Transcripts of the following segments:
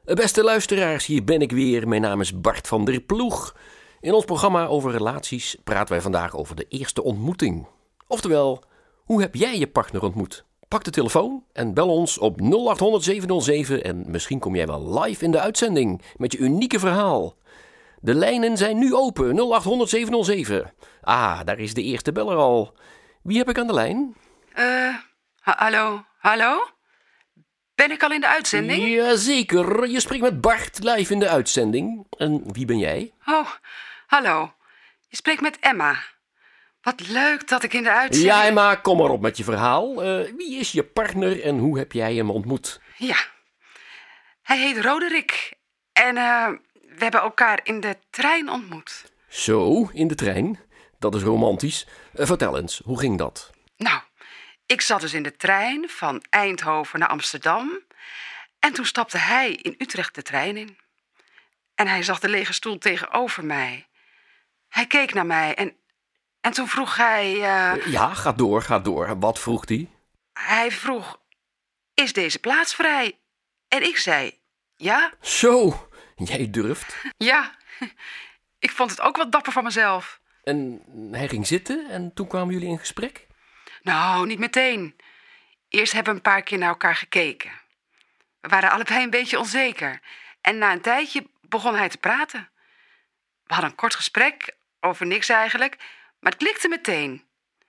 Beste luisteraars, hier ben ik weer. Mijn naam is Bart van der Ploeg. In ons programma over relaties praten wij vandaag over de eerste ontmoeting. Oftewel, hoe heb jij je partner ontmoet? Pak de telefoon en bel ons op 0800 707 en misschien kom jij wel live in de uitzending met je unieke verhaal. De lijnen zijn nu open, 0800 707. Ah, daar is de eerste beller al. Wie heb ik aan de lijn? Hallo? Ben ik al in de uitzending? Jazeker, je spreekt met Bart live in de uitzending. En wie ben jij? Oh, hallo. Je spreekt met Emma. Wat leuk dat ik in de uitzending... Ja, Emma, kom maar op met je verhaal. Wie is je partner en hoe heb jij hem ontmoet? Ja, hij heet Roderick. En we hebben elkaar in de trein ontmoet. Zo, in de trein? Dat is romantisch. Vertel eens, hoe ging dat? Nou, ik zat dus in de trein van Eindhoven naar Amsterdam. En toen stapte hij in Utrecht de trein in. En hij zag de lege stoel tegenover mij. Hij keek naar mij en toen vroeg hij... Ja, ga door. Wat vroeg hij? Hij vroeg, is deze plaats vrij? En ik zei, ja. Zo, jij durft. Ja, ik vond het ook wel dapper van mezelf. En hij ging zitten en toen kwamen jullie in gesprek? Nou, niet meteen. Eerst hebben we een paar keer naar elkaar gekeken. We waren allebei een beetje onzeker. En na een tijdje begon hij te praten. We hadden een kort gesprek, over niks eigenlijk, maar het klikte meteen.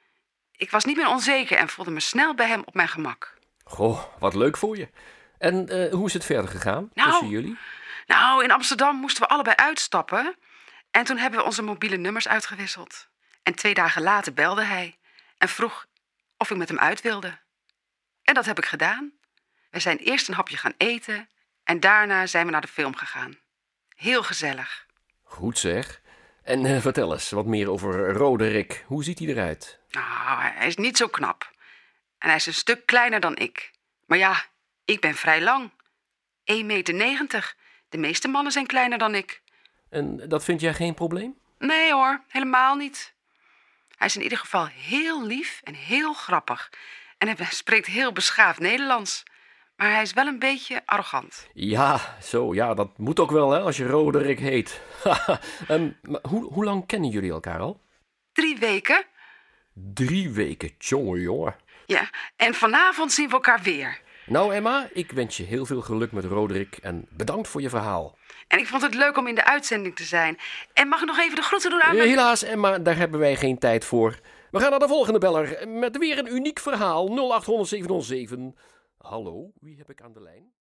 Ik was niet meer onzeker en voelde me snel bij hem op mijn gemak. Goh, wat leuk voor je. En hoe is het verder gegaan tussen jullie? Nou, in Amsterdam moesten we allebei uitstappen. En toen hebben we onze mobiele nummers uitgewisseld. En 2 dagen later belde hij en vroeg of ik met hem uit wilde. En dat heb ik gedaan. We zijn eerst een hapje gaan eten en daarna zijn we naar de film gegaan. Heel gezellig. Goed zeg. En vertel eens wat meer over Roderick. Hoe ziet hij eruit? Nou, hij is niet zo knap. En hij is een stuk kleiner dan ik. Maar ja, ik ben vrij lang. 1,90 meter. De meeste mannen zijn kleiner dan ik. En dat vind jij geen probleem? Nee hoor, helemaal niet. Hij is in ieder geval heel lief en heel grappig. En hij spreekt heel beschaafd Nederlands. Maar hij is wel een beetje arrogant. Ja, dat moet ook wel hè, als je Roderick heet. Maar hoe lang kennen jullie elkaar al? 3 weken. 3 weken, jongen. Ja, en vanavond zien we elkaar weer. Nou Emma, ik wens je heel veel geluk met Roderick en bedankt voor je verhaal. En ik vond het leuk om in de uitzending te zijn. En mag ik nog even de groeten doen aan mijn... Helaas Emma, daar hebben wij geen tijd voor. We gaan naar de volgende beller met weer een uniek verhaal. 0800 707. Hallo, wie heb ik aan de lijn?